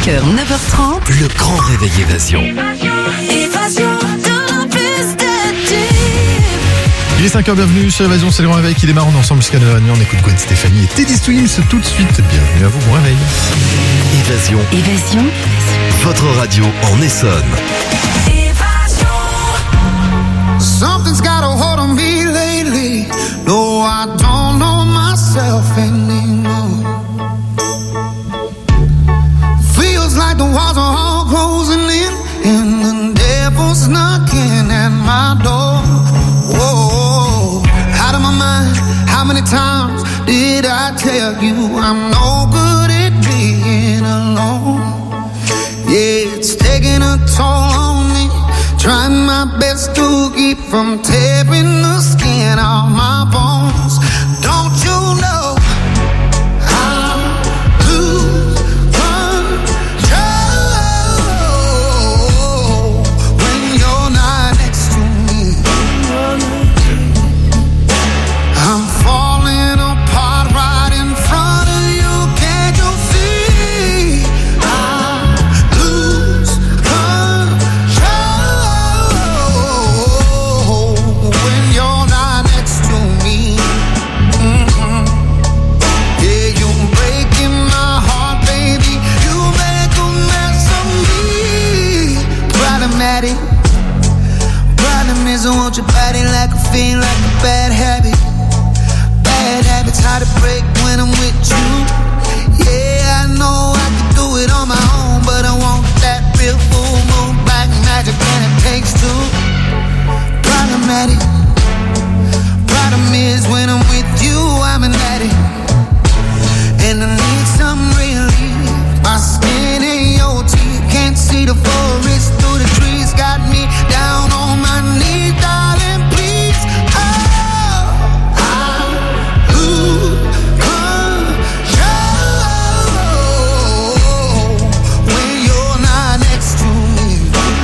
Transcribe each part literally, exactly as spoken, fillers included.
cinq heures, neuf heures trente. Le grand réveil Évasion. Évasion de plus de tubes. Il est cinq heures, bienvenue sur Évasion, c'est le grand réveil qui démarre. On est ensemble jusqu'à neuf heures trente. On écoute Gwen Stefani et Teddy Swims tout de suite. Bienvenue à vous, bon réveil. Évasion. Évasion. Votre radio en Essonne. Something's got a hold on me lately. No, I don't know myself anymore. Feels like the walls are all closing in, and the devil's knocking at my door. Whoa, out of my mind. How many times did I tell you I'm no good at being alone? Yeah, it's taking a toll on me. Trying my best to keep from tearing the skin off my bones. Don't you know I lose control when you're not next to me? I'm falling apart right in front of you. Can't you see? I lose control when you're not next to me. Mm-hmm. Yeah, you're breaking my heart, baby. You make a mess of me. Problematic. Problem is I want your body like a fiend, like a bad habit. Bad habits hard to break when I'm with you. Yeah, I know I could do it on my own, but I want that real full moon black magic, and it takes two. Problematic. Problem is when I'm with you, I'm an addict, and I need some relief. My skin and your teeth can't see the forest through the trees. Got me down on my knees, darling, please. Oh, I lose control when you're not next to me.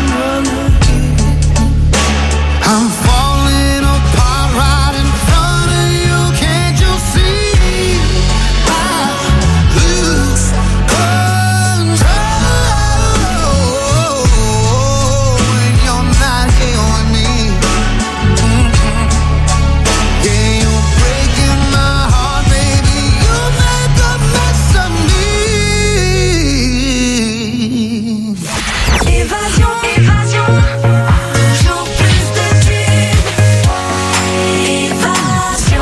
I'm falling apart right in front of you. Can't you see? I lose control when you're not here with me. Mm-hmm. Yeah, you're breaking my heart, baby. You make a mess of me. Évasion. Évasion. Toujours plus de tubes. Évasion.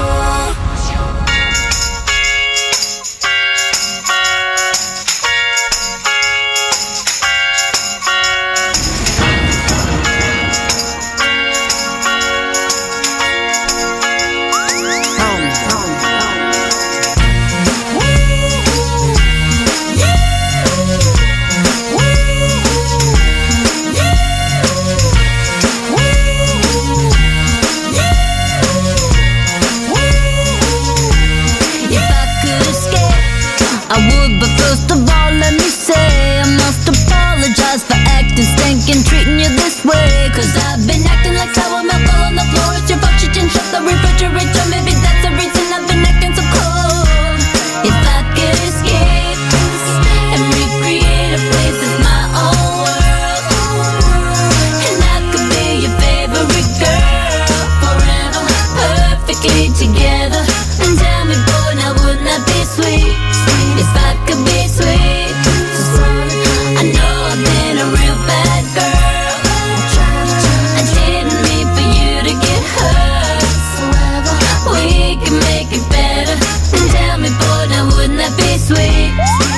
If I could escape, I would, but first of all, let me say I must apologize for acting stinking, treating you this way. Cause I've been acting like sour milk all on the floor. It's your fault you didn't shut the refrigerator. Maybe that's the reason I've been acting so cold. If I could escape and recreate a place that's my own world, and I could be your favorite girl forever, perfectly together. And tell me, boy, now wouldn't that be sweet? If I could be sweet. I know I've been a real bad girl. I didn't mean for you to get hurt. We can make it better. And tell me, boy, now wouldn't that be sweet?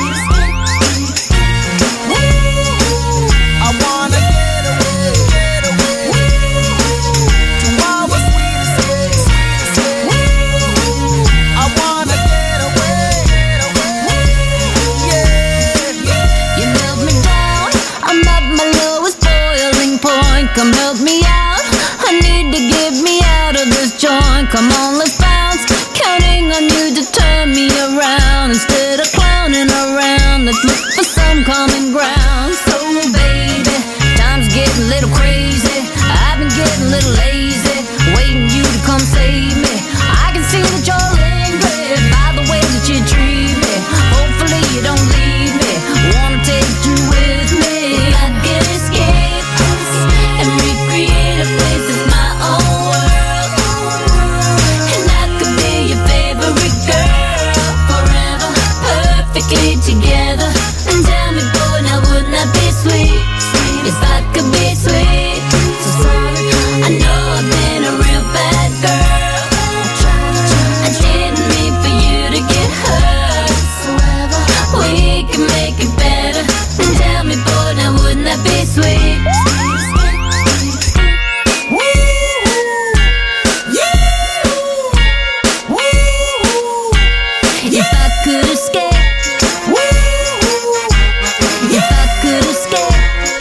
I wanna get away, get away to our sweetest days. I wanna get away, get away, yeah. You melt me down, I'm at my lowest boiling point. Come help me out, I need to get me out of this joint. Come on, let's bounce, counting on you to turn me around. Instead of clowning around, let's look for some common ground. So baby, time's getting a little crazy. I've been getting a little lazy, waiting you to come save me. I can see that you're angry by the way that you treat me. Hopefully you don't leave me. Wanna take you perfectly together. And tell me, boy, now wouldn't that be sweet? If I could be sweet, so sorry. I know I've been a real bad girl. I didn't mean for you to get hurt. We can make it better. And tell me, boy, now wouldn't that be sweet? If I could escape, if I could escape,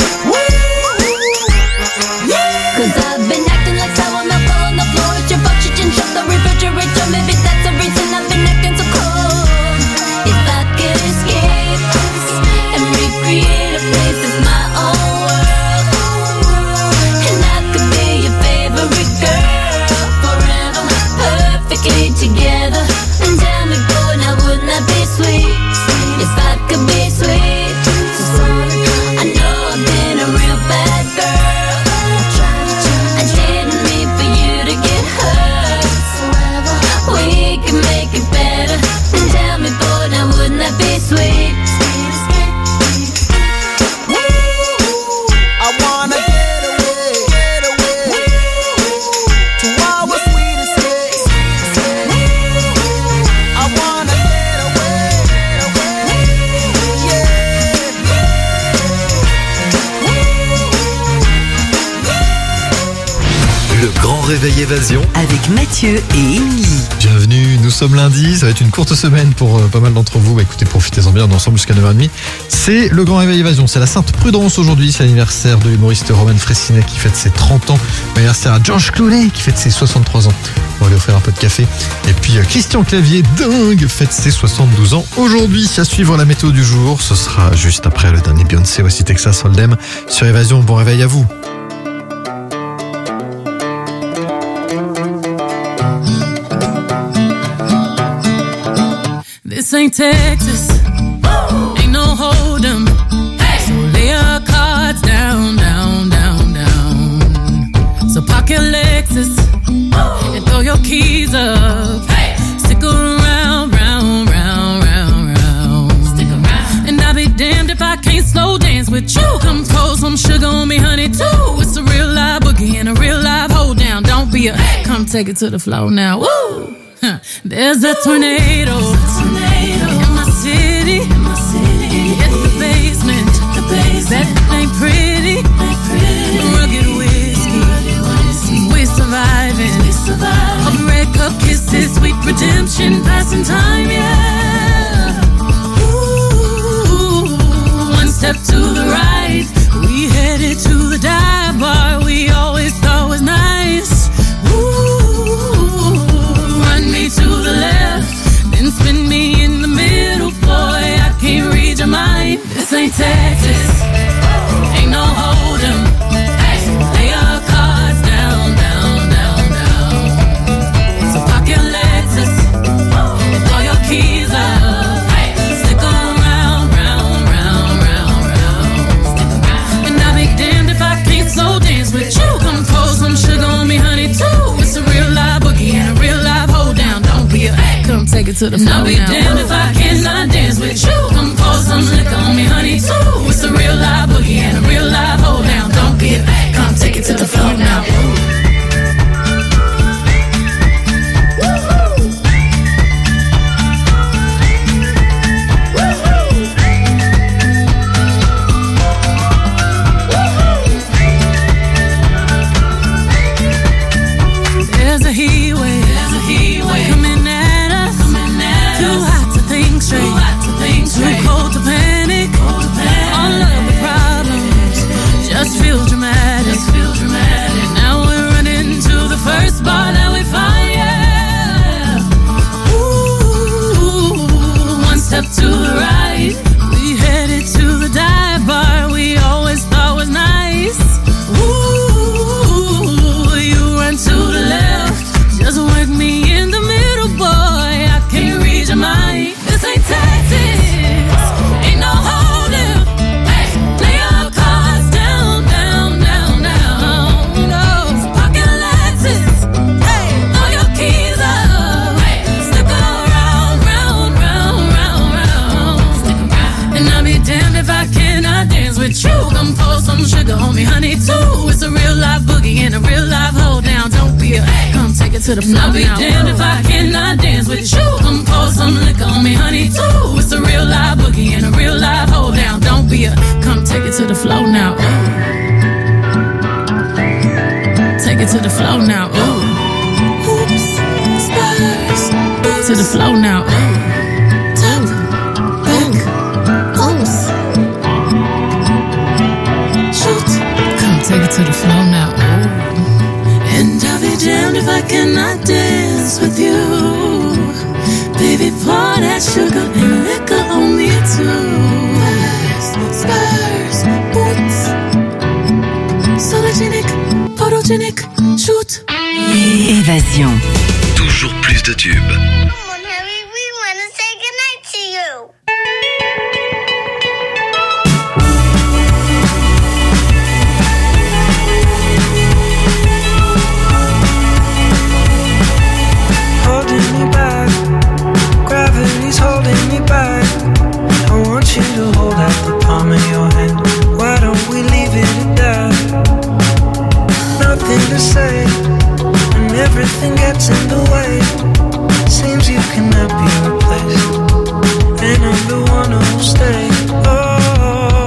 'cause I've been acting like sour milk all on the floor. It's your fault you didn't shut the refrigerator. Maybe that's the reason I've been acting so cold. If I could escape and recreate a place that's my own world, and I could be your favorite girl forever, perfectly together. And tell me, boy, now wouldn't that be sweet? If I could be sweet, so sorry. I know I've been a real bad girl. I didn't mean for you to get hurt. We can make it better. And tell me, boy, now wouldn't that be sweet? I wanna get away, get away to our sweet escape. I wanna get away, get away, Le grand réveil évasion Avec Mathieu et Émilie. Bienvenue, nous sommes lundi, ça va être une courte semaine pour euh, pas mal d'entre vous. Bah, écoutez, profitez-en bien, on est ensemble jusqu'à neuf heures trente. C'est le grand réveil évasion, c'est la Sainte Prudence aujourd'hui, c'est l'anniversaire de l'humoriste Roman Frécinet qui fête ses trente ans. L'anniversaire à Georges Clooney qui fête ses soixante-trois ans. On va lui offrir un peu de café. Et puis euh, Christian Clavier, dingue, fête ses soixante-douze ans aujourd'hui. À suivre la météo du jour, ce sera juste après le dernier Beyoncé, voici Texas Hold'em sur Évasion. Bon réveil à vous. This ain't Texas, ain't no hold'em. So lay your cards down, down, down, down. So park your Lexus and throw your keys up. Stick around, round, round, round, round. Stick around. And I'll be damned if I can't slow dance with you. Come pour some sugar on me, honey, too. It's a real live boogie and a real live hold down. Don't be a, come take it to the floor now. Woo! Huh. There's a tornado, in my city, in my city. Hit the basement, the basement. That ain't pretty, ain't pretty. Rugged whiskey, rugged whiskey. We surviving, we surviving. Of red cup kisses, sweet redemption, passing time, yeah. Ooh, one step to the right, we headed to the dive bar we always thought was nice. To the left, then spin me in the middle, boy, I can't read your mind. This ain't Texas, ain't no hold'em. Lay your cards down, down, down, down. So park your Lexus and throw your keys up. Stick around, round, round, round, round. And I'll be damned if I can't slow dance with you. Come pour some sugar on me, honey, too. It's a real live boogie and a real live hold down. Don't be a, come take it to the floor. I'll be now. Damned if I cannot dance with you. Come pour some liquor on me, honey, too. It's a real live boogie and a real live hold down. Don't be a, come take it to the floor now. There's a heat wave, there's a heat wave coming at us, coming at too us. Hot with you. Come pour some sugar on me, honey, too. It's a real life boogie and a real life hold down. Don't be a, come take it to the floor. I'll be damned if I cannot dance with you. Come pour some liquor on me, honey, too. It's a real life boogie and a real life hold down. Don't be a, come take it to the floor now. Ooh. Take it to the floor now. Ooh. Oops, spurs. To the floor now. Ooh. Top, back, oops. Shoot. Come take it to the floor now. Ooh. And I'll be damned if I cannot dance with you. Baby, pour that sugar and liquor on me too. Spurs, boots. Sologenic, photogenic, shoot. Évasion. Toujours plus de tubes. Come on, Harry, we want to say goodnight to you. Holding me back, gravity's holding me back. I want you to hold out the palm of your hand. Why don't we leave it at that? Nothing to say, and everything gets in the way. Seems you cannot be replaced, and I'm the one who'll stay. Oh,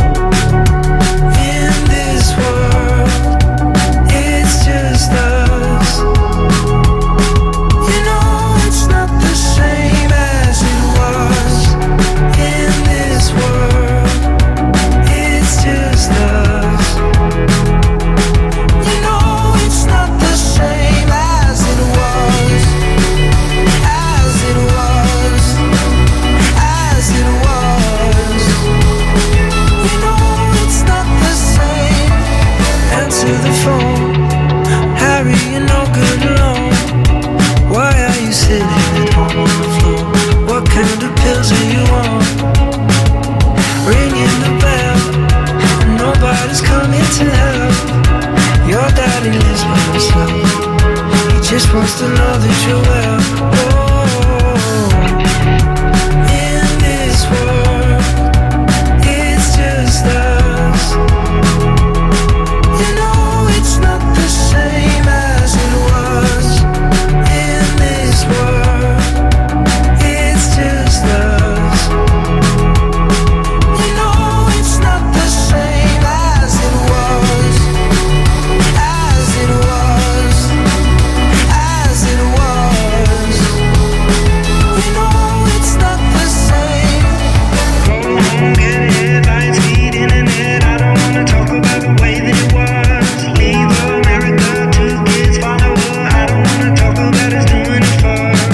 in this world, it's just us. You know it's not the same as it was. In this world, it's just us. You know it's not the same as it was. As it was. As it was. You know it's not the same. Answer the phone. Harry, you're no good alone. Why are you sitting at home on the floor? What kind of pills are you on? Ringing the bell, and nobody's coming to help. Your daddy lives by himself. He just wants to know that you're well. Oh, in this world, it's just us. You know it's not the same as it was. In this world, it's just us. You know it's not the same as it was. As it was. As it was. You know it's not the same. Go home, get headlines, feed internet. I don't wanna talk about the way that it was. Leave America, two kids, follow her. I don't wanna talk about us doing it first.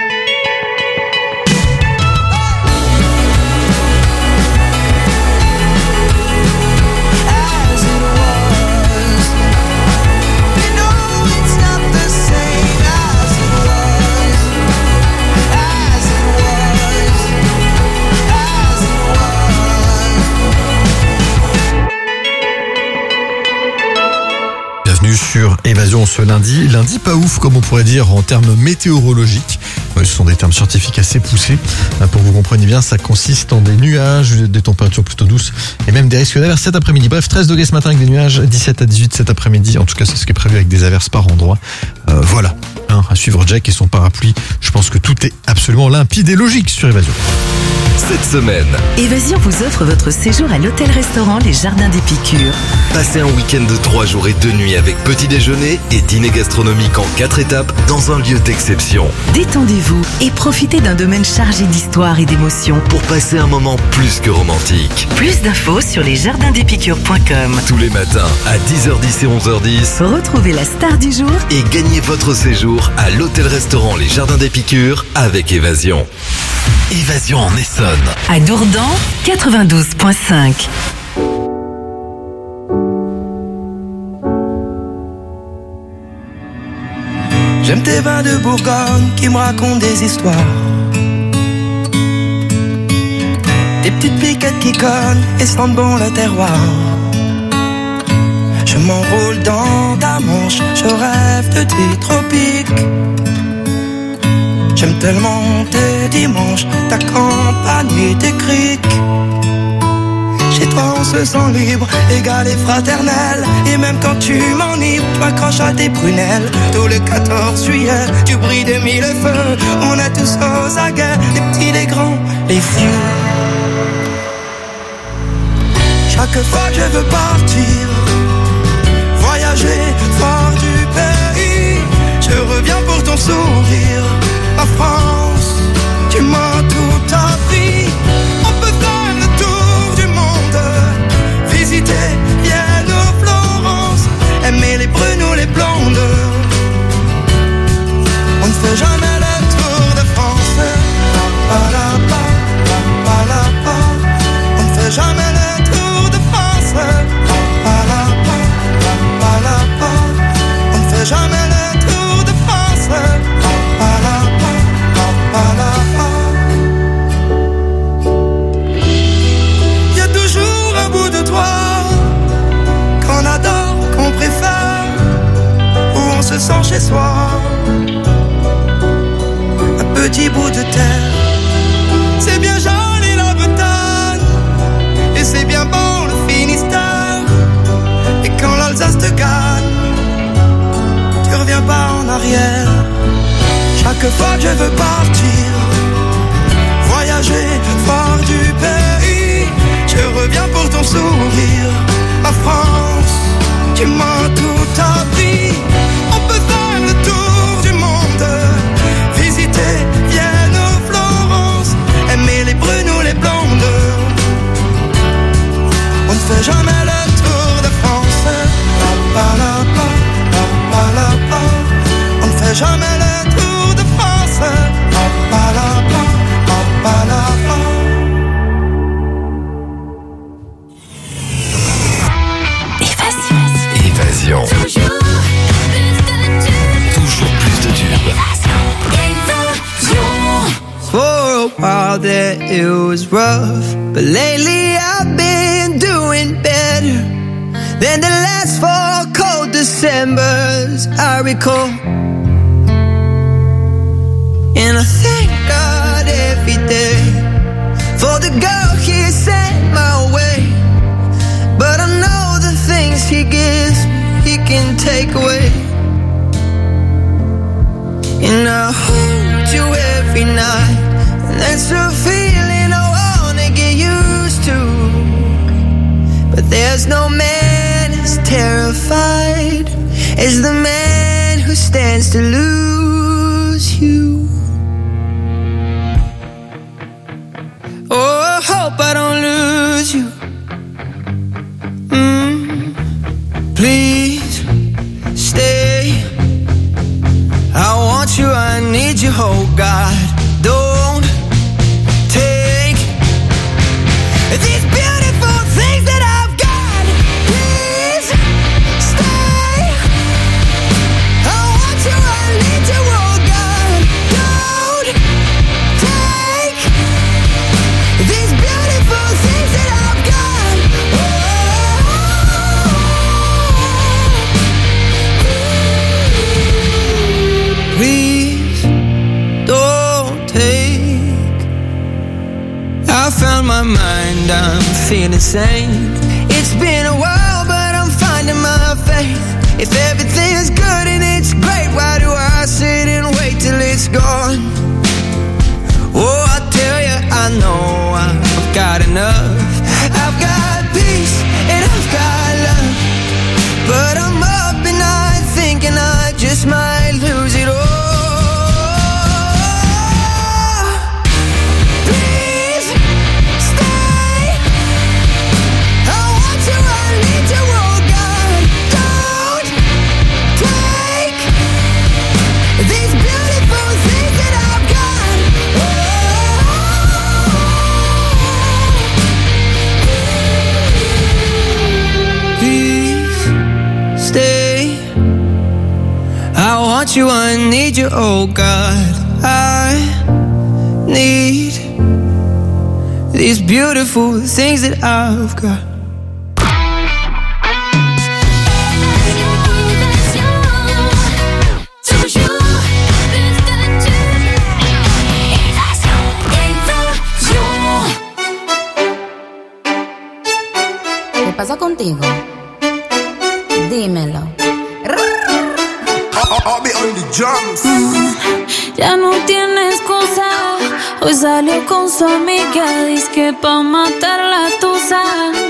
As it was. You know it's not the same as it was. As it was. As it was. Bienvenue sur Évasion ce lundi. Lundi pas ouf comme on pourrait dire en termes météorologiques. Ouais, ce sont des termes scientifiques assez poussés. Euh, Pour que vous compreniez bien, ça consiste en des nuages, des températures plutôt douces et même des risques d'averses cet après-midi. Bref, treize degrés ce matin avec des nuages, dix-sept à dix-huit cet après-midi. En tout cas, c'est ce qui est prévu avec des averses par endroit. Euh, voilà, hein, à suivre Jack et son parapluie. Je pense que tout est absolument limpide et logique sur Évasion. Cette semaine, Évasion vous offre votre séjour à l'hôtel-restaurant Les Jardins des Piqûres. passez un week-end de trois jours et deux nuits avec petit déjeuner et dîner gastronomique en quatre étapes dans un lieu d'exception. Détendez-vous et profitez d'un domaine chargé d'histoire et d'émotions. Pour passer un moment plus que romantique. Plus d'infos sur lesjardinspicures point com. Tous les matins à dix heures dix et onze heures dix. Retrouvez la star du jour Et gagnez votre séjour à l'hôtel-restaurant Les Jardins des Piqûres avec Évasion. Évasion en Essonne. à Dourdan quatre-vingt-douze point cinq. J'aime tes vins de Bourgogne qui me racontent des histoires. Des petites piquettes qui cognent et sentent bon le terroir. Je m'enroule dans ta manche, je rêve de tes tropiques. J'aime tellement tes dimanches, ta campagne et tes criques. Chez toi on se sent libre, égal et fraternel. Et même quand tu m'enivres, tu m'accroches à tes prunelles. Tous les quatorze juillet, tu brilles de mille feux. On est tous aux aguets, les petits, les grands, les vieux. Chaque fois que je veux partir, voyager fort du pays, je reviens pour ton sourire. Ma France, tu m'as tout appris. On peut faire le tour du monde, visiter Vienne ou Florence, aimer les brunes ou les blondes. On ne fait jamais le tour de France. Pa, pa, la, pa, pa, pa, la, pa. On ne fait jamais le tour de France. Pa, pa, la, pa, pa, pa, la, pa. On ne fait jamais le tour de France. Pa, pa, la, pa, pa, pa, la, pa. Y a toujours un bout de toi qu'on adore, qu'on préfère, où on se sent chez soi. Un petit bout de terre, c'est bien joli la Bretagne, et c'est bien bon le Finistère. Et quand l'Alsace te gagne, tu reviens pas en arrière. Chaque fois que je veux partir, voyager fort du pays, je reviens pour ton sourire. Ma France, tu m'as tout appris. On peut faire le tour du monde, visiter Vienne ou Florence, aimer les brunes ou les blondes. On ne fait jamais le tour de France. Pa, pa, la, pa, pa, pa, la, pa. On ne fait jamais le tour de France. Pa, pa, la, pa, pa, pa, la, pa. Évasion. Toujours plus de tubes. For a while there it was rough, but lately I've been doing better than the last four cold Decembers I recall. And I thank God every day for the girl He sent my way. But I know the things He gives He can take away. And I hold you every night, and that's a feeling I wanna get used to. But there's no man as terrified as the man who stands to lose you. Oh, I hope I don't lose you. Mm, please stay. I want you, I need you, oh God. Don't take these beautiful things that I've got. Please stay. I want you, I need you, oh God. Don't take these beautiful things that I've got. Oh. Please don't take. I found my mind, I'm feeling sane. It's been a while, but I'm finding my faith. If everything is good and it's great, why do I sit and wait till it's gone? Oh, I tell you, I know I've got enough. I've got peace and I've got love, but I'm up at night thinking I just might lose it all. Please stay. I want you, I need you, oh God. Don't take these beautiful things that I've got. Please stay. I want you, I need you, oh God. I need these beautiful things that I've got. pasa contigo? Dímelo. Mm, ya no tiene excusa. Hoy salió con su amiga, dice que pa' matar la tusa,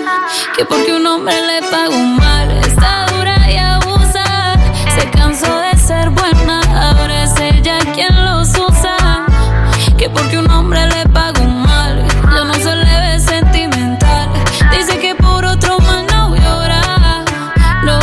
que porque un hombre le pagó mal, está dura y abusa. Se cansó de ser buena, ahora es ella quien los usa, que porque un hombre le pagó mal, ya no se le ve sentimental. Dice que por otro mal no llora, no,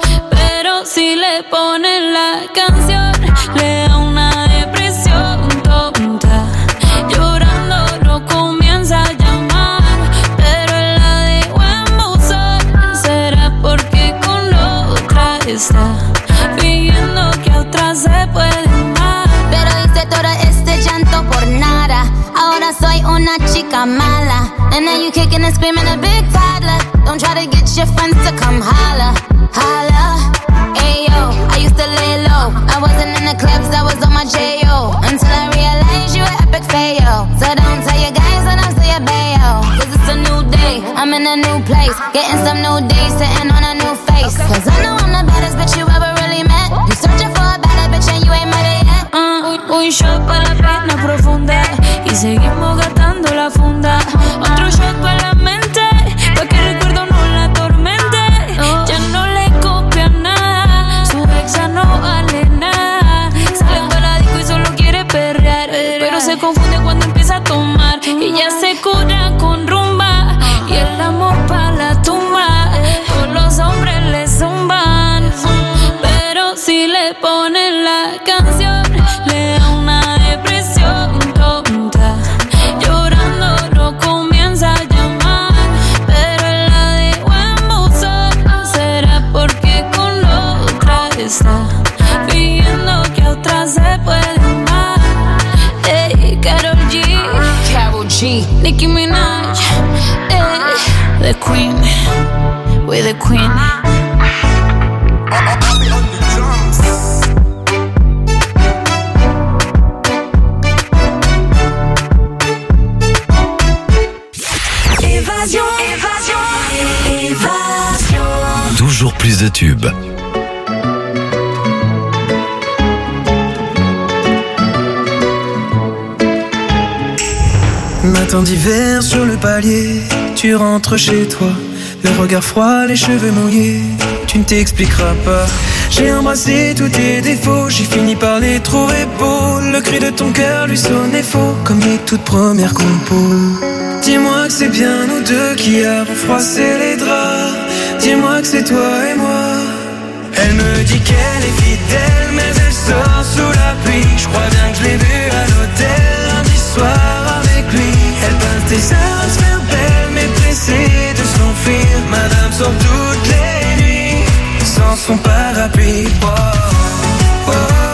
pero si le ponen la canción, le da una depresión tonta. Llorando lo comienza a llamar, pero él la dejó en buzón. ¿Será porque con otra está fingiendo que a otra se puede amar? Pero hice todo este llanto por nada. Ahora soy una chica mala. And now you kicking and screaming a big toddler. Don't try to get your friends to come holla, holla. Ayo, I used to lay low. I wasn't in the clubs, I was on my J O. Until I realized you were epic fail. So don't tell your guys that I'm still your bayo. Cause it's a new day, I'm in a new place. Getting some new days, sitting on a new face. Cause I know I'm the baddest bitch you ever really met. You searching for a better bitch and you ain't met it yet. Uh, un shot para la pena profunda y seguimos gastando la funda. Otro shot para la mente, pa' que el recuerdo no la atormente. Ya no le copia nada, su ex ya no vale nada. Sale para la disco y solo quiere perrear, pero se confunde cuando empieza a tomar. Y ya se cura con rumba y el amor pa' la tumba. Todos los hombres le zumban, pero si le ponen la canción, le da una depresión tonta. Llorando lo comienza a llamar, pero él la dejó en buzón. ¿Será porque con otra está fingiendo que a otra se puede amar? Ey, Karol G, Karol G, Nicki Minaj, ey, the queen, we're the queen. Évasion, évasion, évasion. Toujours plus de tubes. Matin d'hiver sur le palier, tu rentres chez toi, le regard froid, les cheveux mouillés, tu ne t'expliqueras pas. J'ai embrassé tous tes défauts, j'ai fini par les trouver beaux. Le cri de ton cœur lui sonnait faux, comme les toutes premières compos. Dis-moi que c'est bien nous deux qui avons froissé les draps. Dis-moi que c'est toi et moi. Elle me dit qu'elle est fidèle, mais elle sort sous la pluie. Je crois bien que je l'ai vue à l'hôtel lundi soir avec lui. Elle passe des heures à se faire belle, mais pressée de s'enfuir. Madame sort toutes les nuits sans son parapluie. Oh, oh, oh,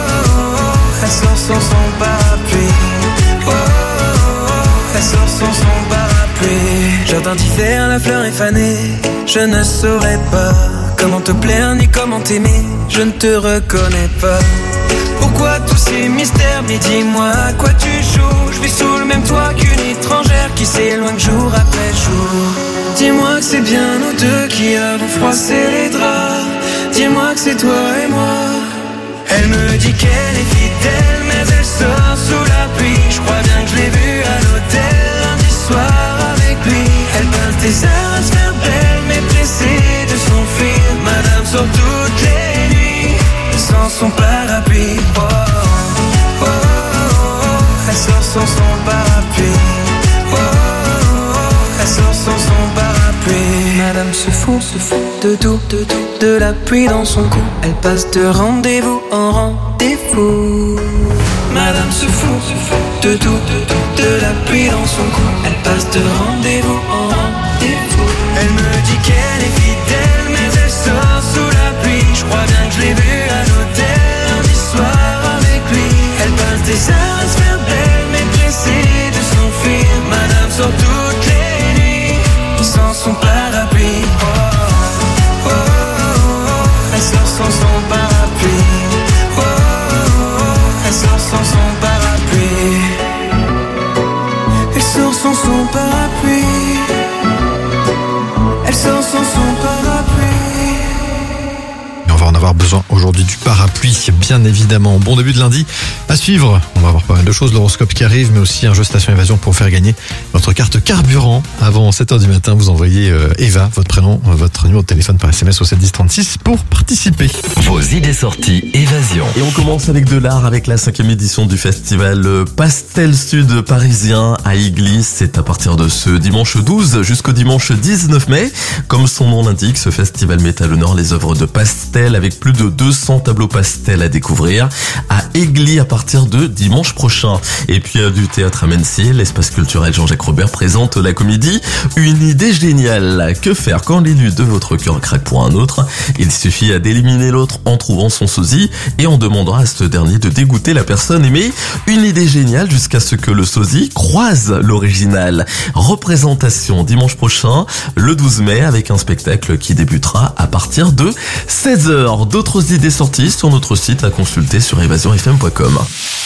oh. Elle sort sans son parapluie. Oh, oh, oh. Elle sort sans son parapluie. Jardin d'hiver, la fleur est fanée. Je ne saurais pas comment te plaire ni comment t'aimer. Je ne te reconnais pas. Pourquoi tous ces mystères? Mais dis-moi à quoi tu joues. Je vis sous le même toit qu'une étrangère qui s'éloigne jour après jour. Dis-moi que c'est bien nous deux qui avons froissé les draps. Dis-moi que c'est toi et moi. Elle me dit qu'elle est fidèle, mais elle sort sous la pluie. Je crois bien que je l'ai vue à l'hôtel lundi soir avec lui. Elle passe des heures à se faire belle, mais pressée de s'enfuir. Madame sort toutes les nuits sans son parapluie. Oh, oh, oh, oh. Elle sort sans son parapluie. Oh, oh, oh. Elle sort sans son parapluie. Madame se fout, se fout de tout, de tout, de la pluie dans son cou. Elle passe de rendez-vous en rendez-vous. Madame se fout, se fout de tout, de tout, de la pluie dans son cou. Elle passe de rendez-vous en rendez-vous. Elle me dit qu'elle est fidèle, mais elle sort sous la pluie. Je crois bien que je l'ai vue à l'hôtel lundi soir avec lui. Elle passe des heures à se faire belle, mais pressée de s'enfuir. Madame sort toutes les nuits sans son parapluie. Oh, oh, oh, oh. Elle sort sans son parapluie. Oh, oh, oh. Elle sort sans son parapluie. Elle sort sans son parapluie. sort sans son parapluie. Et on va en avoir besoin aujourd'hui du parapluie, bien évidemment. Bon début de lundi à suivre. On va avoir pas mal de choses, l'horoscope qui arrive, mais aussi un jeu Station Évasion pour faire gagner votre carte carburant. Avant sept heures du matin, vous envoyez euh, Eva, votre prénom, euh, votre numéro de téléphone par S M S au sept dix trente-six pour participer. Vos idées sorties Évasion. Et on commence avec de l'art avec la cinquième édition du festival Pastel Sud parisien à Iglis. C'est à partir de ce dimanche douze jusqu'au dimanche dix-neuf mai. Comme son nom l'indique, ce festival met à l'honneur les œuvres de pastel avec plus de deux cents tableaux pastels à découvrir à Iglis à partir de dimanche prochain. Et puis euh, du théâtre à Mency, l'espace culturel Jean-Jacques Robert présente la comédie Une idée géniale. Que faire quand l'élu de votre cœur craque pour un autre? Il suffit d'éliminer l'autre en trouvant son sosie et en demandant à ce dernier de dégoûter la personne aimée. Une idée géniale jusqu'à ce que le sosie croise l'original. Représentation dimanche prochain, le douze mai, avec un spectacle qui débutera à partir de seize heures. D'autres idées sorties sur notre site à consulter sur évasion f m point com.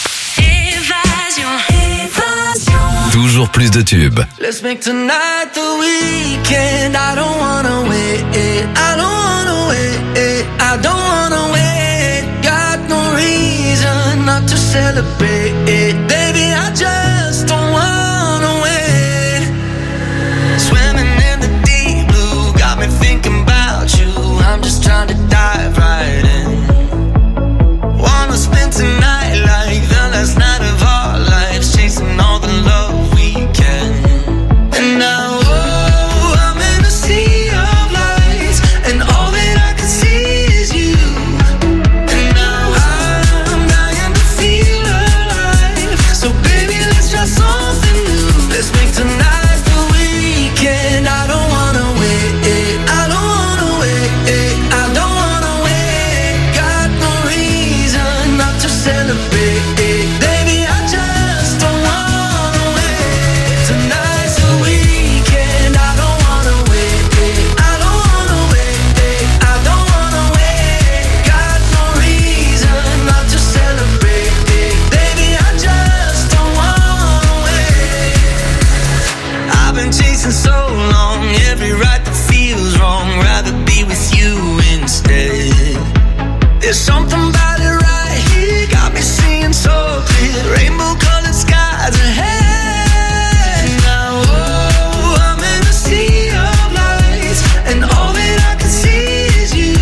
Toujours plus de tubes. Let's make tonight the weekend. I don't wanna wait. I don't wanna wait. I don't wanna wait. Got no reason not to celebrate. Baby, I just don't wanna wait. Swimming in the deep blue got me thinking about you. I'm just trying to dive right in. Wanna spend tonight like the last night of our lives, chasing all the love we can. And now, oh, I'm in a sea of lights, and all that I can see is you. And now I'm dying to feel alive. So baby, let's try something new. Let's make tonight the weekend. I don't wanna wait. I don't wanna wait. I don't wanna wait. Got no reason not to celebrate. Baby, I just don't wanna wait. Tonight's the weekend. I don't wanna wait. I don't wanna wait. I don't wanna wait. Got no reason not to celebrate. Baby, I just don't wanna wait. I've been chasing so long, every right that feels wrong. Rather be with you instead. There's something about it right here, got me seeing so clear. Rainbow colored skies ahead. Now, oh, I'm in a sea of lights, and all that I can see is you.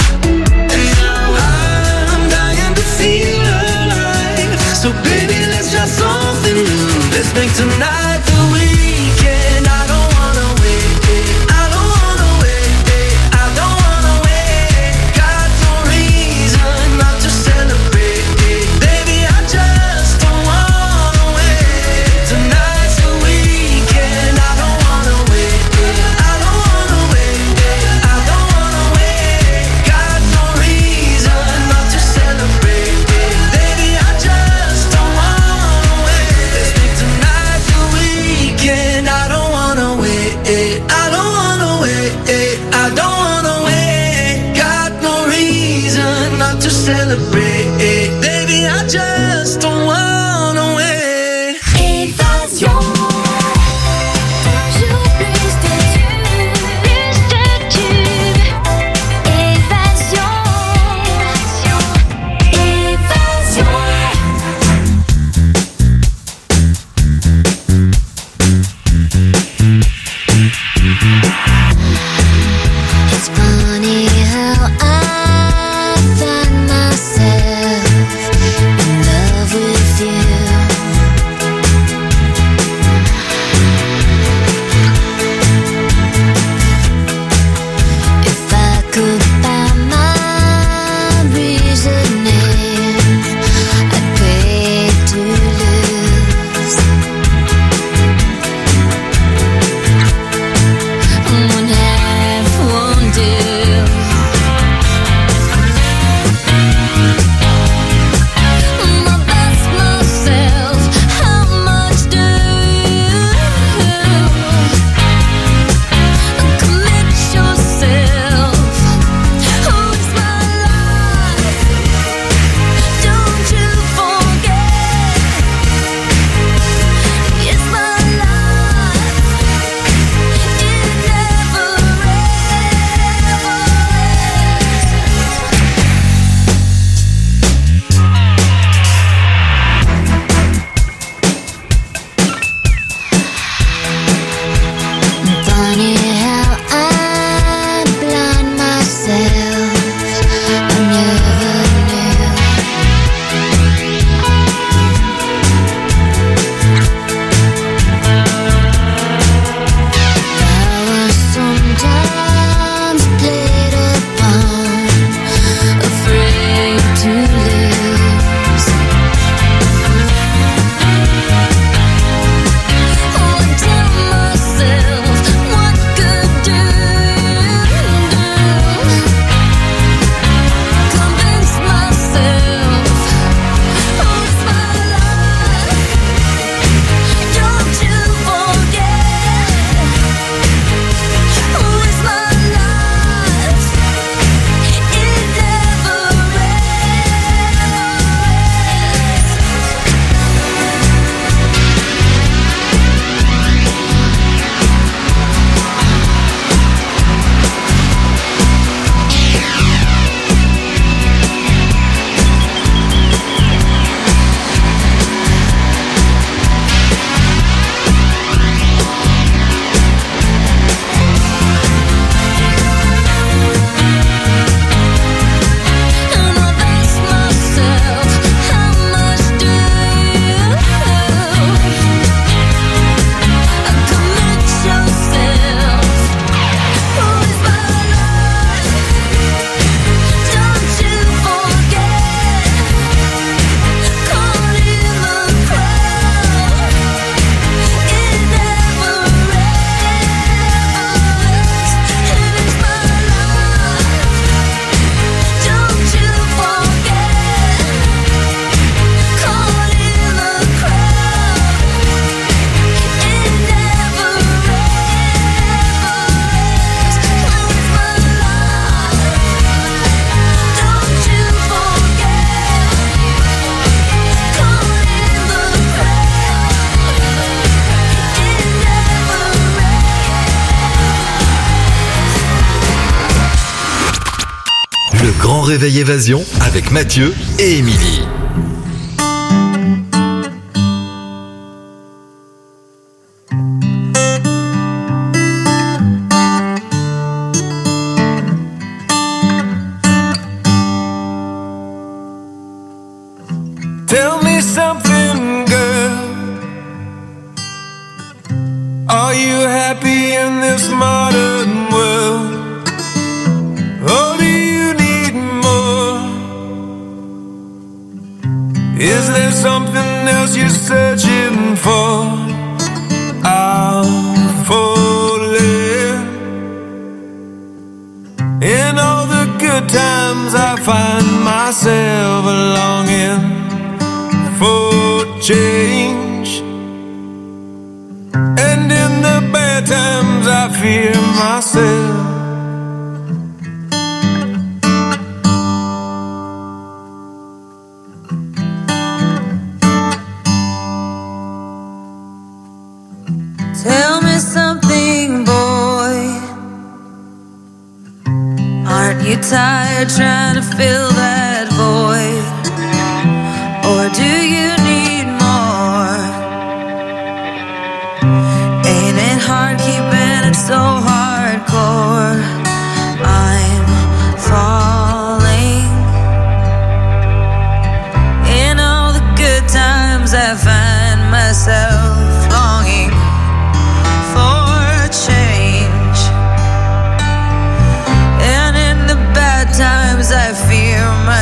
And now I'm dying to feel alive. So baby, let's try something new. Let's make tonight the weekend. I don't wanna wait. I don't wanna wait. I don't wanna wait. Got no reason not to celebrate. Baby, I just don't wanna wait. Tonight's the weekend. I don't wanna wait. I don't wanna wait. I don't wanna wait. Got no reason not to celebrate. Baby, I just don't wanna wait. Let's make tonight the weekend. I don't wanna wait. I don't wanna wait. I don't wanna wait. Got no reason not to celebrate. Baby, I just don't wanna wait. Évasion. Toujours plus de tubes, plus de tubes. Évasion. Évasion. Funny how I blind myself. I never knew. I was sometimes played upon, afraid to lose. Oh, I tell myself what could do, convince myself, oh, it's my life. Don't you forget, oh, it's my life. It never ends. And I've asked myself, how much do you commit yourself? Oh, it's my life. Don't you forget, caught in the crowd. It never ends. And it's my life. Don't you forget, caught in the crowd. It never ends. Oh, it's my life. Don't you forget, caught in the crowd. It never ends. Le grand réveil évasion avec Mathieu et Émilie. Tell me something, girl. Are you happy in this modern world? Or do you need more? Is there something else you're searching for? I'm falling. In all the good times I find myself longing for change, and in the bad times I fear myself. Tell me something, boy. Aren't you tired trying to fill that void? Or do you need more? Ain't it hard keeping it so hardcore? I'm falling. In all the good times I find myself longing for change, and in the bad times I fear myself.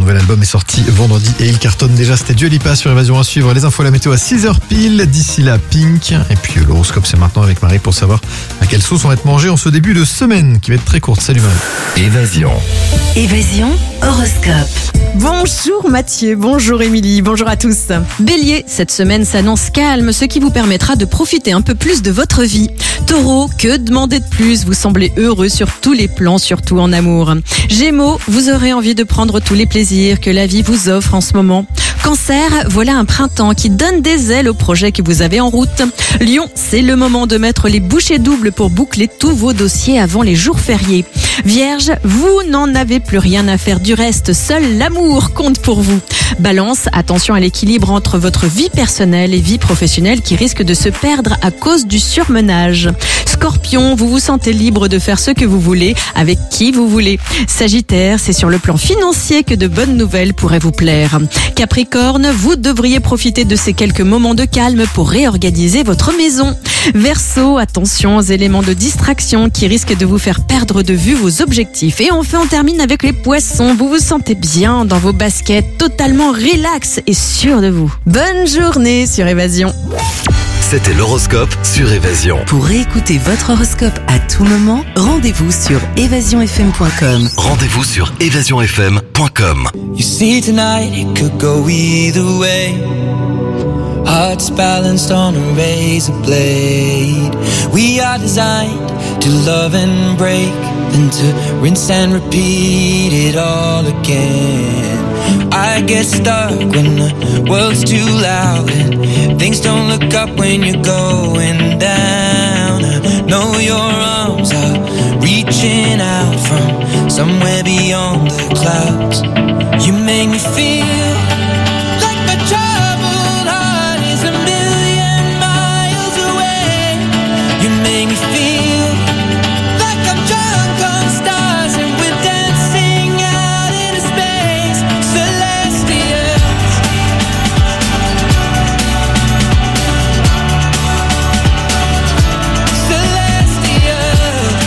nouvel album est sorti vendredi et il cartonne déjà. C'était Dua Lipa sur Évasion à suivre. Les infos à la météo à six heures pile. D'ici là, Pink. Et puis l'horoscope, c'est maintenant avec Marie pour savoir à quelle sauce on va être mangé en ce début de semaine qui va être très courte. Salut Marie. Évasion. Évasion horoscope. Bonjour Mathieu, bonjour Émilie, bonjour à tous. Bélier, cette semaine s'annonce calme, ce qui vous permettra de profiter un peu plus de votre vie. Taureau, que demander de plus? Vous semblez heureux sur tous les plans, surtout en amour. Gémeaux, vous aurez envie de prendre tous les plaisirs que la vie vous offre en ce moment. Cancer, voilà un printemps qui donne des ailes aux projets que vous avez en route. Lion, c'est le moment de mettre les bouchées doubles pour boucler tous vos dossiers avant les jours fériés. Vierge, vous n'en avez plus rien à faire du reste, seul l'amour compte pour vous. Balance, attention à l'équilibre entre votre vie personnelle et vie professionnelle qui risque de se perdre à cause du surmenage. Scorpion, vous vous sentez libre de faire ce que vous voulez, avec qui vous voulez. Sagittaire, c'est sur le plan financier que de bonnes nouvelles pourraient vous plaire. Capricorne, vous devriez profiter de ces quelques moments de calme pour réorganiser votre maison. Verseau, attention aux éléments de distraction qui risquent de vous faire perdre de vue vos objectifs. Et enfin, on termine avec les poissons. Vous vous sentez bien dans vos baskets, totalement relax et sûr de vous. Bonne journée sur Évasion. C'était l'horoscope sur Évasion. Pour réécouter votre horoscope à tout moment, rendez-vous sur évasion f m point com. Rendez-vous sur évasion f m point com. You see tonight it could go either way. Hearts balanced on a razor blade. We are designed to love and break, then to rinse and repeat it all again. I get stuck when the world's too loud and things don't look up when you're going down. I know your arms are reaching out from somewhere beyond the clouds. You make me feel like my troubled heart is a million miles away. You make me feel like I'm drunk on stars and we're dancing out into space. Celestial. Celestial.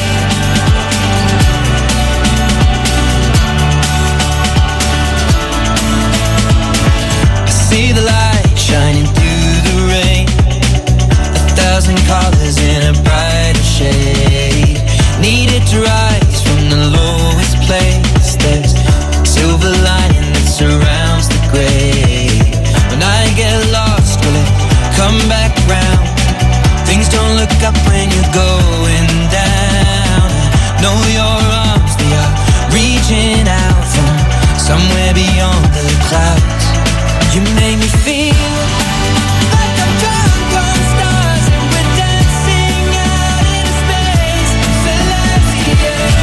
I see the light shining through the rain. A thousand colors in a brighter shade. Needed to rise from the lowest place. There's silver lining that surrounds the gray. When I get lost, will it come back round? Things don't look up when you're going down. I know your arms, they are reaching out from somewhere beyond the clouds. You make me feel like I'm drunk on stars and we're dancing out into space. Celestial.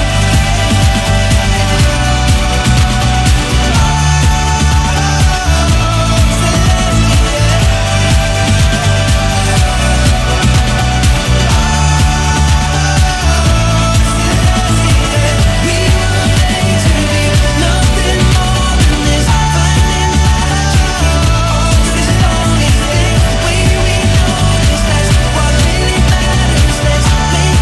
We were made to be nothing more than this. Finding magic in all the strongest things. We we know this. That's what really matters. Let's make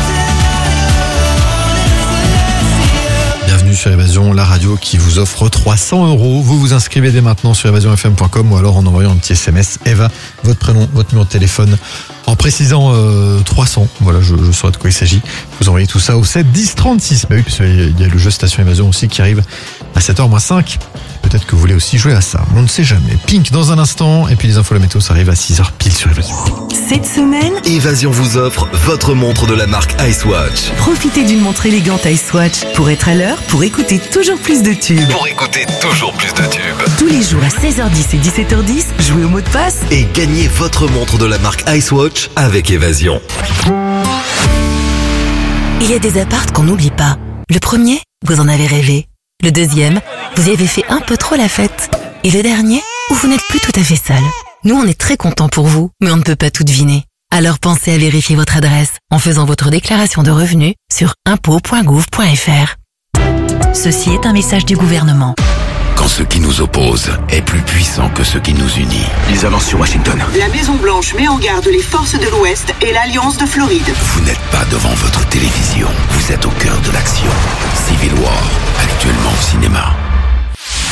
tonight. Bienvenue sur Évasion, la radio qui vous offre trois cents euros. Vous vous inscrivez dès maintenant sur évasion f m point com ou alors en envoyant un petit S M S Eva, votre prénom, votre numéro de téléphone, en précisant euh, trois cents. Voilà, je, je saurai de quoi il s'agit. Vous envoyez tout ça au sept dix trente-six. Bah oui, parce qu'il y a le jeu Station Évasion aussi qui arrive à sept heures moins cinq. Peut-être que vous voulez aussi jouer à ça. On ne sait jamais. Pink dans un instant. Et puis les infos de la météo, ça arrive à six heures pile sur Évasion. Cette semaine, Évasion vous offre votre montre de la marque Icewatch. profitez d'une montre élégante Icewatch pour être à l'heure, pour écouter toujours plus de tubes. Pour écouter toujours plus de tubes. Tous les jours à seize heures dix et dix-sept heures dix, jouez au mot de passe. Et gagnez votre montre de la marque Icewatch avec Évasion. Il y a des apparts qu'on n'oublie pas. Le premier, vous en avez rêvé. Le deuxième, vous y avez fait un peu trop la fête. Et le dernier, où vous n'êtes plus tout à fait seul. Nous, on est très contents pour vous, mais on ne peut pas tout deviner. Alors pensez à vérifier votre adresse en faisant votre déclaration de revenus sur impôts point gouv point f r. Ceci est un message du gouvernement. Quand ce qui nous oppose est plus puissant que ce qui nous unit. Ils avancent sur Washington. La Maison-Blanche met en garde les forces de l'Ouest et l'Alliance de Floride. Vous n'êtes pas devant votre télévision. Vous êtes au cœur de l'action. Civil War, actuellement au cinéma.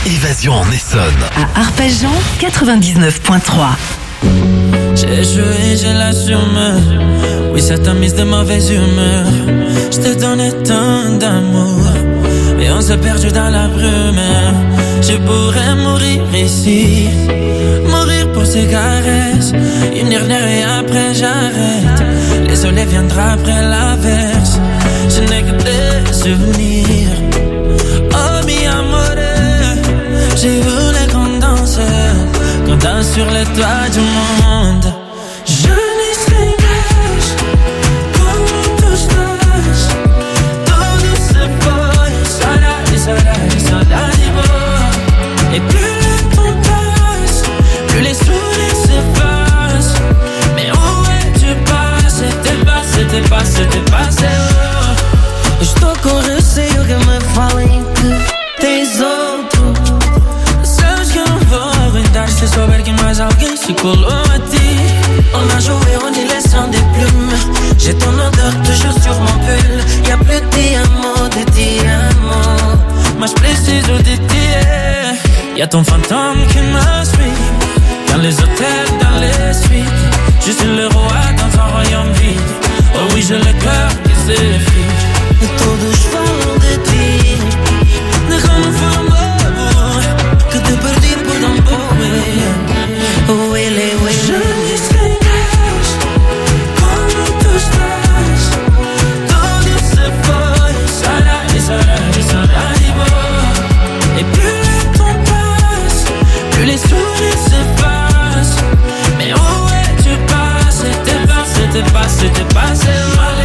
Évasion en Essonne. À Arpajon, quatre-vingt-dix-neuf virgule trois. J'ai joué, je l'assume. Oui, ça t'a mise de mauvaise humeur. Je t'ai donné tant d'amour et on s'est perdu dans la brume. Je pourrais mourir ici, mourir pour ces caresses. Une dernière et après j'arrête. Le soleil viendra après l'averse. Je n'ai que des souvenirs. Oh mi amore, j'ai voulu qu'on danse, qu'on danse sur les toits du monde. Je n'y sais pas comment tout se passe. Tout se passe, saudade, saudade, saudade du beau. Et plus le temps passe, plus les sourires s'effacent. Mais où es-tu passé? T'es passé, t'es passé, t'es passé. Oh. Estou com receio que me falem que tens outro. Sabes que eu não vou aguentar se souber que mais alguém se colou a ti. On a joué, on est laissant des plumes. J'ai ton odeur toujours sur mon pull. Y'a plus de diamants, de diamants. Mas preciso de ti. Y'a ton fantôme qui me suit. Dans les hôtels, dans les suites. Je suis le roi dans un royaume vide. Oh oui, j'ai le cœur qui s'effrite. E todos falam de ti. Déjame falar que te perdi por tão pouco. Oh, ele, ele. Je ne sais pas comment tu estás. Todo se foi. Saudade, saudade, saudade boa. Et plus le temps passe, plus les sourires s'effacent. Mais où es-tu passé? T'es passé, t'es passé, t'es passé mal.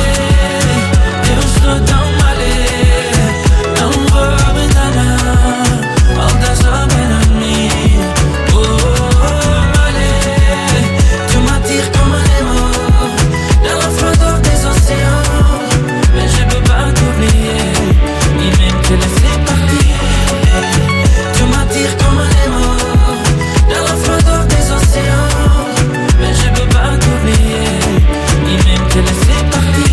Eu estou tão mal, não vou aguentar não. Volta só para mim. Oh, oh, mal. Tu m'attires comme un aimant dans la froideur des océans. Mais je peux pas t'oublier, ni même te laisser partir. Tu m'attires comme un aimant dans la froideur des océans. Mais je peux pas t'oublier, ni même te laisser partir.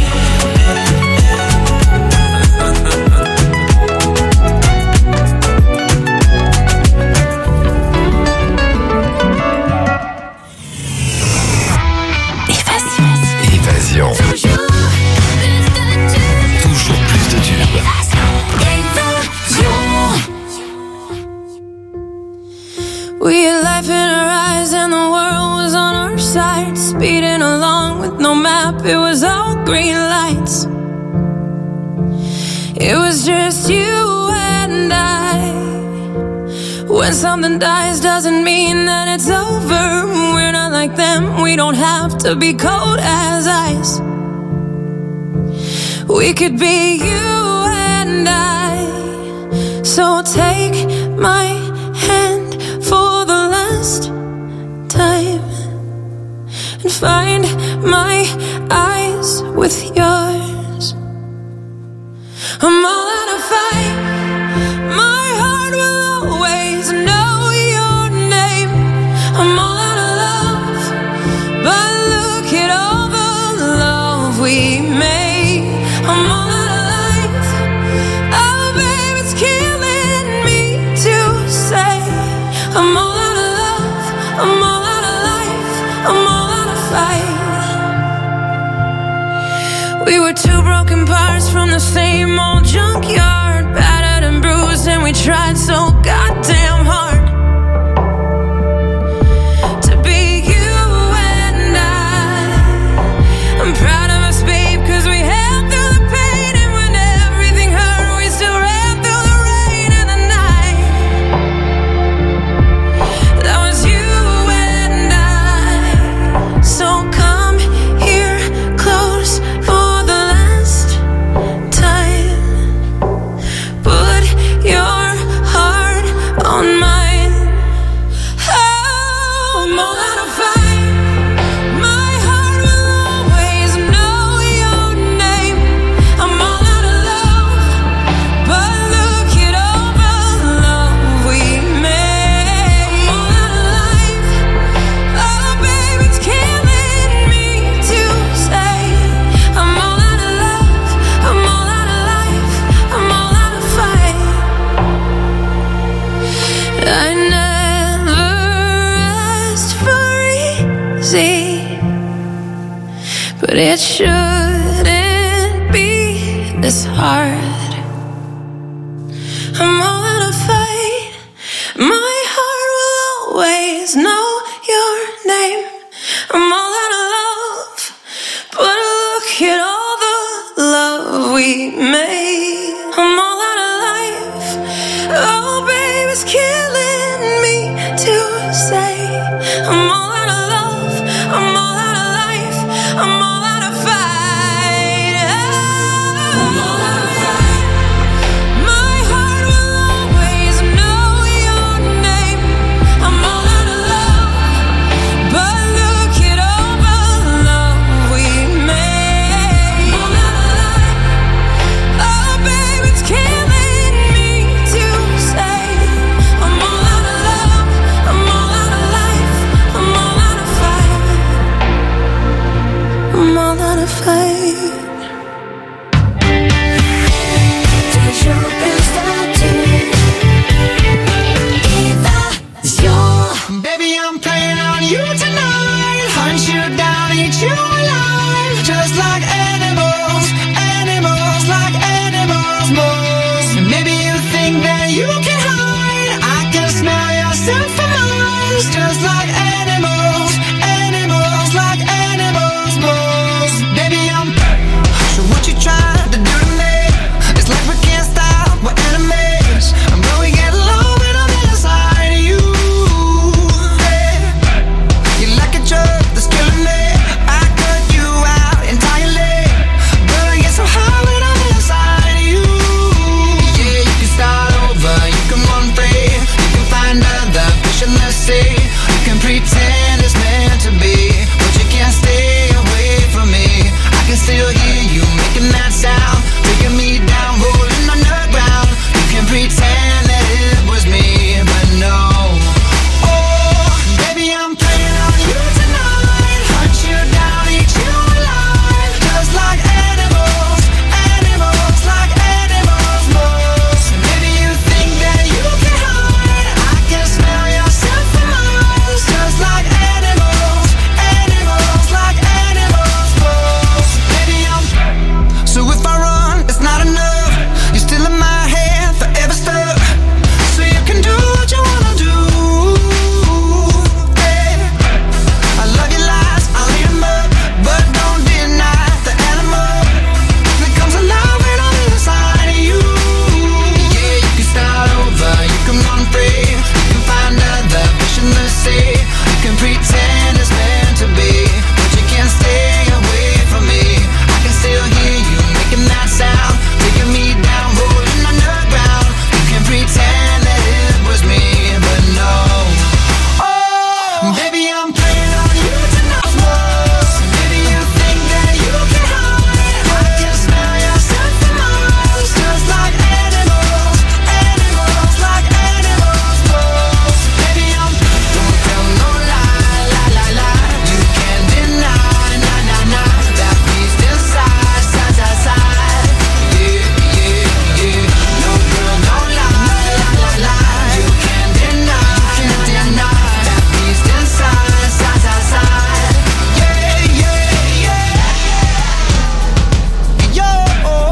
Évasion. Toujours plus de tubes. We had life in our eyes and the world was on our side. Speeding along with no map, it was all green lights. It was just you and I. When something dies doesn't mean that it's over. We're not like them, we don't have to be cold as ice. We could be you and I. So take my hand for the last time and find my eyes with yours. I'm all out of fight. My heart will always know your name. I'm all out of love, but look at all the love we made. I'm all out of life. Oh, babe, it's killing me to say. I'm all out of love. I'm all out of life. I'm all out of fight. We were two broken parts from the same old junkyard, battered and bruised, and we tried so goddamn hard to be you and I. I'm proud of us, babe, cause we held through the pain, and when everything hurt, we still ran through the rain and the night. That was you and I. So come here close for the last time. Put your heart on I never asked for easy, but it shouldn't be this hard. I'm all out of fight. My heart will always know your name. I'm all out of love, but look at all the love we made. I'm all out of life. Oh, babe, it's killing me to say. I'm all out of love. I'm all out of life. I'm all out of fight. Oh, I'm all out of fight. My heart will always know your name. I'm all out of love, but look at all the love we made. I'm all out of life. Oh, babe, it's killing me to say. I'm all out of love. I'm all out of life. I'm all out of fight. I'm all out of fight. Toujours plus d'attitude. Évasion. Baby, I'm playing on you tonight. Hunt you down, eat you alive. Just like animals, animals, like animals most. Maybe you think that you can hide. I can smell yourself from miles. Just like animals, animals, like animals most. Baby, I'm so what you trying to do to me? It's like we can't stop, we're enemies. I'm going to get low when I'm inside of you. Hey, you like a drug that's killing me. I cut you out entirely, but I get so high when I'm inside of you. Yeah, you can start over, you can run free, you can find other fish in the sea. You can pretend it's meant to be, but you can't stay away from me. I can still hear you making that sound, taking me down, rolling underground. You can pretend that it was me, but no. Oh, baby, I'm playing on you tonight. Hunt you down, eat you alive. Just like animals, animals, like animals most. Maybe you think that you can hide. I can smell yourself from miles. Just like animals, animals, like animals most. Baby, I'm so if I run, it's not enough. You're still in my head, forever stuck. So you can do what you wanna do. Hey, I love your lies, I'll eat 'em up, but don't deny the animal that comes alive when I'm inside of you. Yeah, you can start over, you can run free, you can find other fish in the sea. You can pretend it's meant to be, but you can't stay away from me. I can still hear you making that sound, taking me down, rolling underground. You can pretend that it was me, but no. Oh, baby, I'm playing on you tonight. Maybe you think that you can hide. I can smell yourself from miles. Just like animals, animals, like animals most. Baby, I'm don't tell no lie, lie, lie, lie. You can't deny, nah, nah, nah. That beast inside, side, side, side. Yeah, yeah, yeah. No girl, no lie, lie, lie, lie. You can't deny, can't deny. That beast inside, side, side, side. Yeah, yeah, yeah. Yo, whoa,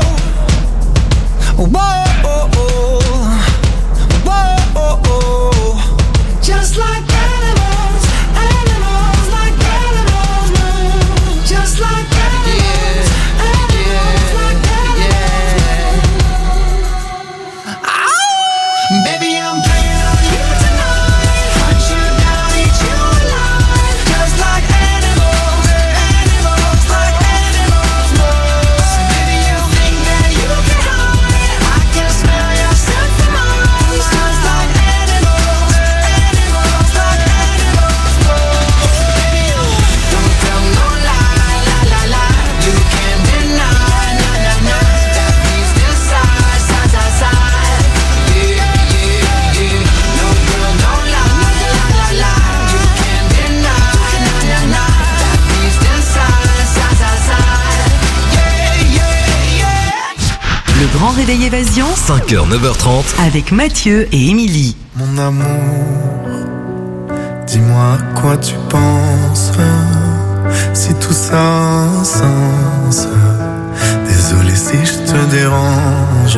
whoa, just like animals, animals, like animals move. Just like animals, animals, like animals move. Baby, I'm playing on you tonight. Hunt you down, eat you alive. Just like animals, animals, like animals most. Baby, you think that you can hide. I can smell yourself from miles. Just like animals, animals, like animals most. Baby, don't tell no lie, lie, lie, lie. You can't deny, nah, nah, nah. That beast inside, side, side, side. Yeah, yeah, yeah. No girl, no lie, lie, lie, lie. You can't deny, nah, nah, nah. That beast inside, side, side, side. Yeah, yeah, yeah. Le grand réveil évasion cinq heures, neuf heures trente. avec Mathieu et Émilie. Mon Mon amour, dis-moi à quoi tu penses, si tout ça a un sens. Désolé si je te dérange.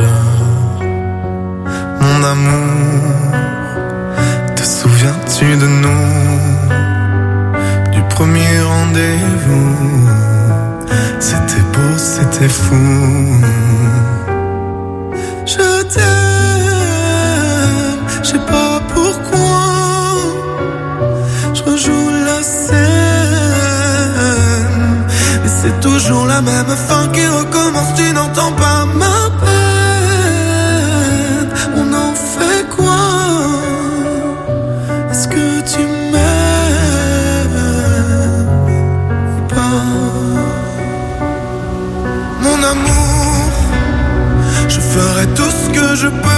Mon amour, te souviens-tu de nous, du premier rendez-vous? C'était beau, c'était fou. Je t'aime, je sais pas pourquoi. Je rejoue la scène, mais c'est toujours la même fin qui recommence. Tu n'entends pas ma peine. On en fait quoi? Est-ce que tu m'aimes ou pas? Mon amour, je ferai tout ce que je peux.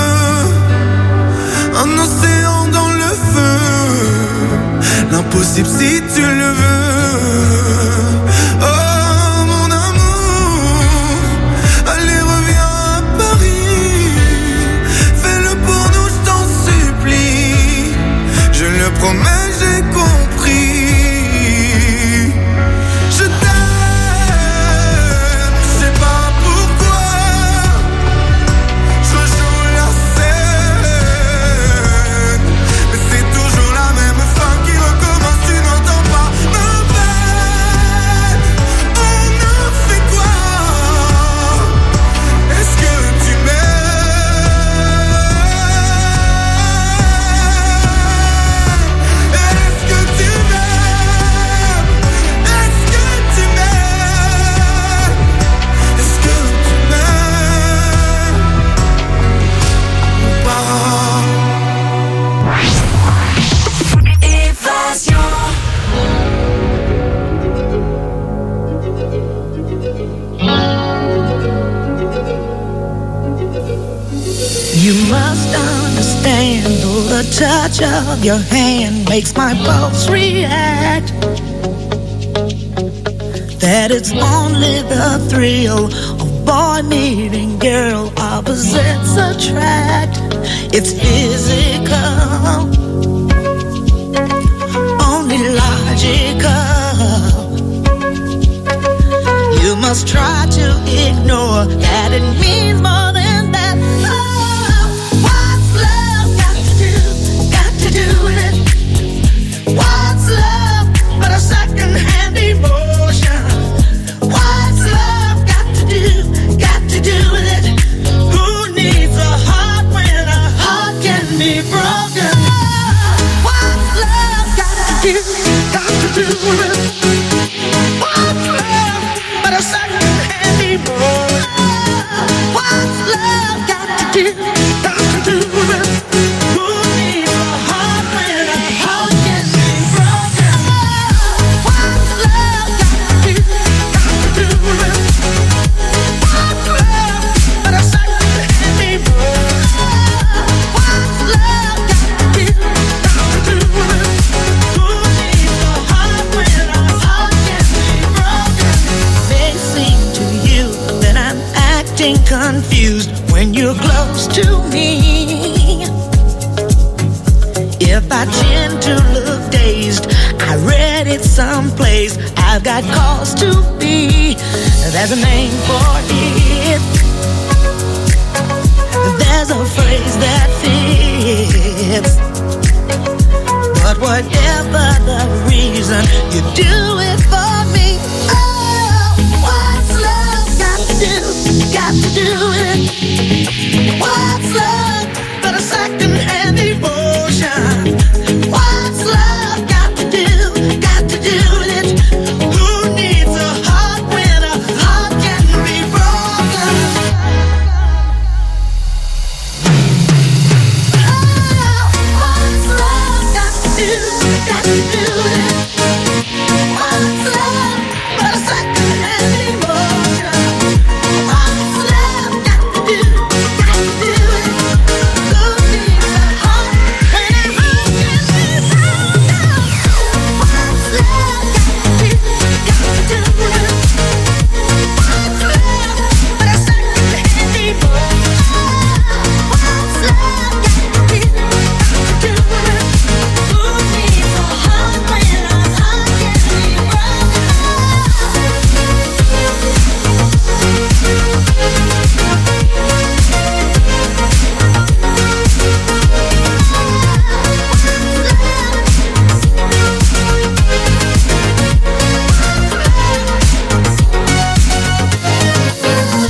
Un océan dans le feu, l'impossible si tu le veux. Oh mon amour, allez reviens à Paris. Fais-le pour nous, je t'en supplie. Je le promets, j'ai compris. Je t'aime, je sais pas pourquoi. Je joue la scène, mais c'est toujours la même fin qui recommence. Tu n'entends pas ma peine. On a fait quoi? Est-ce que tu m'aimes? Est-ce que tu m'aimes? Est-ce que tu m'aimes? Est-ce que tu m'aimes ou pas? Évasion. You must understand, though the touch of your hand makes my pulse react, that it's only the thrill of boy meeting girl, opposites attract. It's physical, only logical. You must try to ignore that it means more than that. Oh, what's love got to do, got to do with it? What's love but a second-hand emotion? What's love got to do, got to do with it? Who needs a heart when a heart can be broken? What's love got to do, got to do with it? What's love but a second-hand emotion? What's love got to do, got to do with it? Who needs a heart when a heart can be broken? What's love got to do, got to do with it? What's love but a second-hand emotion? What's love got to do, got to do with it? Who needs a heart when a heart can be broken? May seem to you that I'm acting confused when you're close to me. If I tend to look dazed, I read it someplace. I've got cause to be. There's a name for it. There's a phrase that fits. But whatever the reason, you do it